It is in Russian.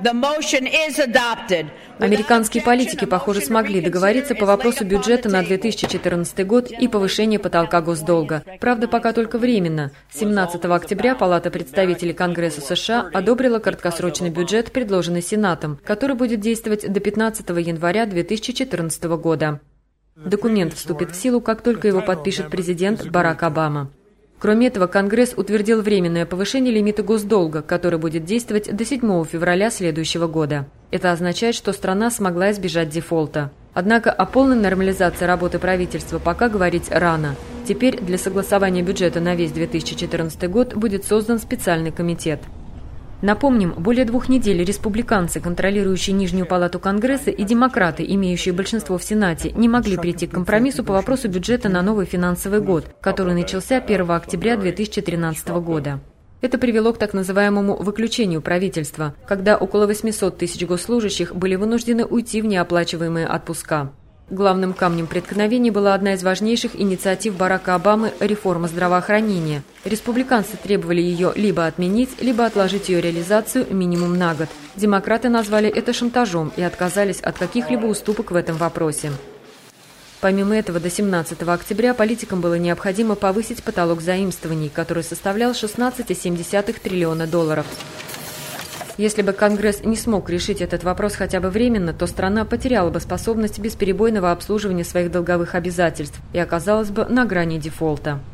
Американские политики, похоже, смогли договориться по вопросу бюджета на 2014 год и повышения потолка госдолга. Правда, пока только временно. 17 октября Палата представителей Конгресса США одобрила краткосрочный бюджет, предложенный Сенатом, который будет действовать до 15 января 2014 года. Документ вступит в силу, как только его подпишет президент Барак Обама. Кроме этого, Конгресс утвердил временное повышение лимита госдолга, который будет действовать до 7 февраля следующего года. Это означает, что страна смогла избежать дефолта. Однако о полной нормализации работы правительства пока говорить рано. Теперь для согласования бюджета на весь 2014 год будет создан специальный комитет. Напомним, более 2 недель республиканцы, контролирующие Нижнюю палату Конгресса, и демократы, имеющие большинство в Сенате, не могли прийти к компромиссу по вопросу бюджета на новый финансовый год, который начался 1 октября 2013 года. Это привело к так называемому выключению правительства, когда около 800 тысяч госслужащих были вынуждены уйти в неоплачиваемые отпуска. Главным камнем преткновения была одна из важнейших инициатив Барака Обамы – реформа здравоохранения. Республиканцы требовали ее либо отменить, либо отложить ее реализацию минимум на год. Демократы назвали это шантажом и отказались от каких-либо уступок в этом вопросе. Помимо этого, до 17 октября политикам было необходимо повысить потолок заимствований, который составлял $16,7 триллиона. Если бы Конгресс не смог решить этот вопрос хотя бы временно, то страна потеряла бы способность бесперебойного обслуживания своих долговых обязательств и оказалась бы на грани дефолта.